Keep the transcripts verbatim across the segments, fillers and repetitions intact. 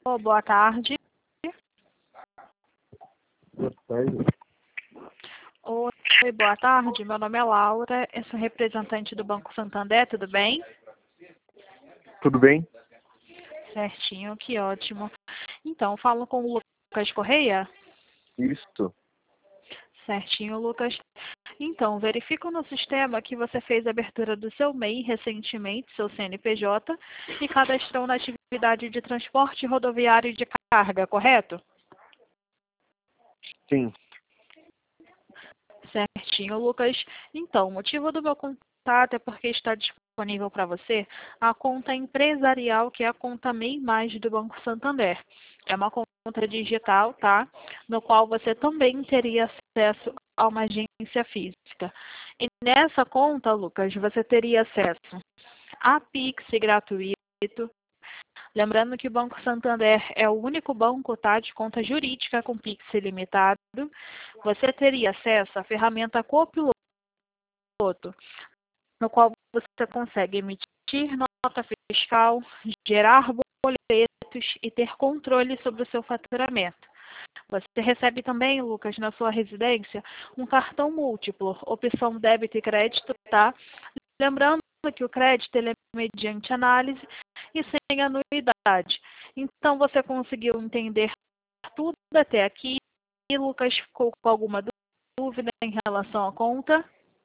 boa tarde. Boa tarde. Oi, boa tarde. Meu nome é Laura, eu sou representante do Banco Santander, tudo bem? Tudo bem? Certinho, que ótimo. Então, falo com o Lucas Correia? Isso. Certinho, Lucas. Então, verifico no sistema que você fez a abertura do seu M E I recentemente, seu C N P J, e cadastrou na atividade de transporte rodoviário de carga, correto? Sim. Certinho, Lucas. Então, o motivo do meu contato é porque está disponível para você a conta empresarial, que é a conta M E I Mais do Banco Santander. É uma conta digital, tá? No qual você também teria acesso a uma agência física. E nessa conta, Lucas, você teria acesso a Pix gratuito. Lembrando que o Banco Santander é o único banco, tá, de conta jurídica com Pix ilimitado. Você teria acesso à ferramenta Copiloto, no qual você consegue emitir nota fiscal, gerar boletos e ter controle sobre o seu faturamento. Você recebe também, Lucas, na sua residência, um cartão múltiplo, opção débito e crédito, tá? Lembrando que o crédito ele é mediante análise e sem anuidade. Então, você conseguiu entender tudo até aqui. E Lucas ficou com alguma dúvida em relação à conta?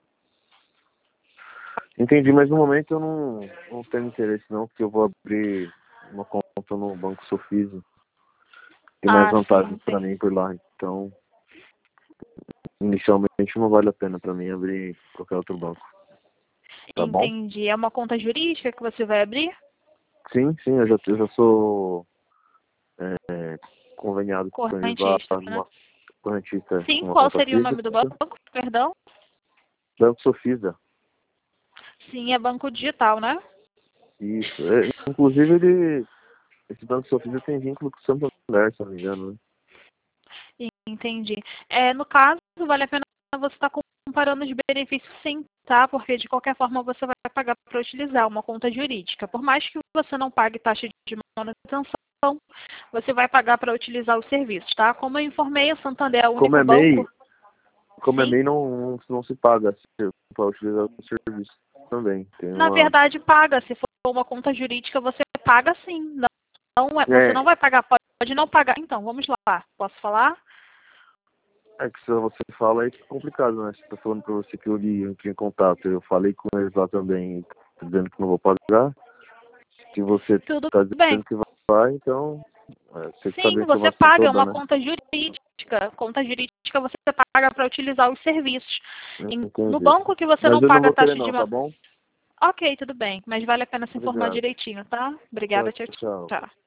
Entendi, mas no momento eu não, não tenho interesse não, porque eu vou abrir uma conta no Banco Sofisa. Tem mais Ah, vantagens sim, para sim. mim por lá. Então, inicialmente não vale a pena para mim abrir qualquer outro banco. Tá bom? Entendi. É uma conta jurídica que você vai abrir? Sim, sim, eu já, eu já sou é, conveniado com eles lá Correntista, né? numa correntista Sim, com uma qual conta seria o física. nome do banco? Perdão? Banco Sofisa. Sim, é banco digital, né? Isso. É, inclusive, ele, esse Banco Sofisa tem vínculo com o Santander, se não me engano, né? Entendi. É, no caso, vale a pena você estar comparando os benefícios sim, tá? Porque de qualquer forma você vai pagar para utilizar uma conta jurídica. Por mais que você não pague taxa de manutenção, você vai pagar para utilizar os serviços, tá? Como eu informei, o Santander é o Como único é M E I, banco. como é Sim. M E I não, não, não se paga para utilizar o serviço também. Tem Na uma. verdade, paga. Se for uma conta jurídica, você paga sim. Não, não é- você É, não vai pagar, pode, pode não pagar. Então, vamos lá. Posso falar? é que se você fala aí é complicado, né? Você tá falando para você que eu li, eu entrei em contato. Eu falei com eles lá também, tá dizendo que não vou pagar. Se você Tudo tá bem. dizendo que vai, então é, você tem que saber Sim, a você informação paga toda, uma né? conta jurídica. Conta jurídica você paga para utilizar os serviços. Em- No Entendi. banco que você Mas não eu não paga a vou querer taxa de... não, tá ma- bom? Ok, tudo bem. Mas vale a pena se informar Obrigado. direitinho, tá? Tchau, Obrigada, tchau, tchau. tchau.